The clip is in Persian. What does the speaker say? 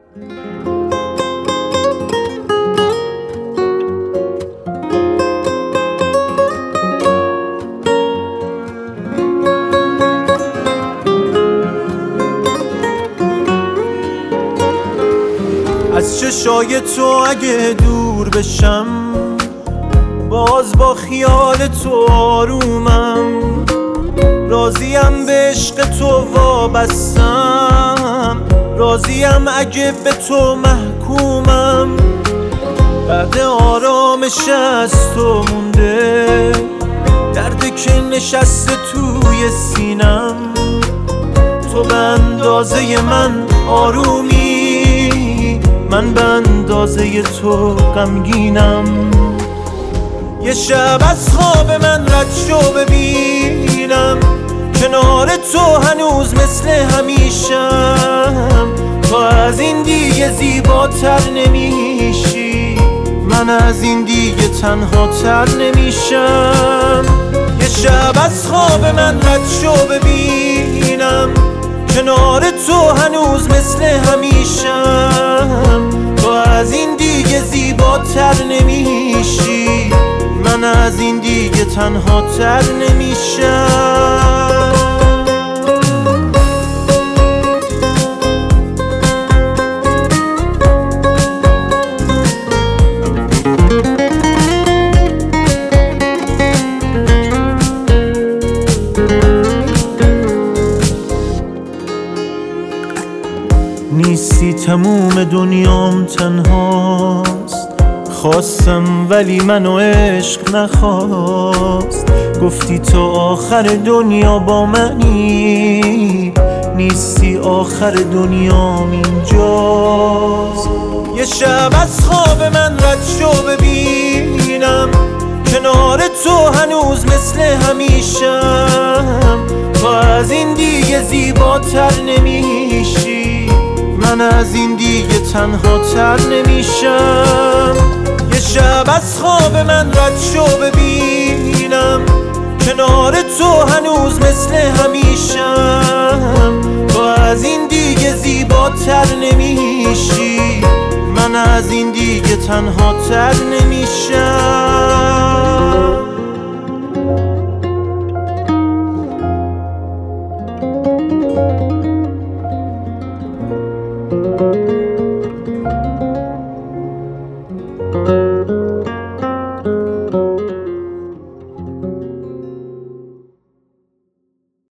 از چشای تو اگه دور بشم، باز با خیال تو آرومم. راضیم به عشق تو وابستم، راضیم اگه به تو محکومم. بعد آرامش از تو مونده، درد که نشسته توی سینم. تو به اندازه من آرومی، من به اندازه تو غمگینم. یه شب از خواب من رد شو ببینم، کنار تو هنوز مثل همیشم. تو از این دیگه زیباتر نمیشی، من از این دیگه تنهاتر نمیشم. یه شب از خواب من رد شو ببینم، کنار تو هنوز مثل همیشم. تو از این دیگه زیباتر نمیشی، من از این دیگه تنهاتر نمیشم. نیستی تموم دنیام تنهاست، خواستم ولی منو عشق نخواست. گفتی تو آخر دنیا با منی، نیستی آخر دنیام اینجاست. یه شب از خواب من رد شو ببینم، کنار تو هنوز مثل همیشم. تو از این دیگه زیباتر نمیشی، من از این دیگه تنهاتر نمیشم. یه شب از خواب من رد شو ببینم، کنار تو هنوز مثل همیشم. تو از این دیگه زیباتر نمیشی، من از این دیگه تنهاتر نمیشم.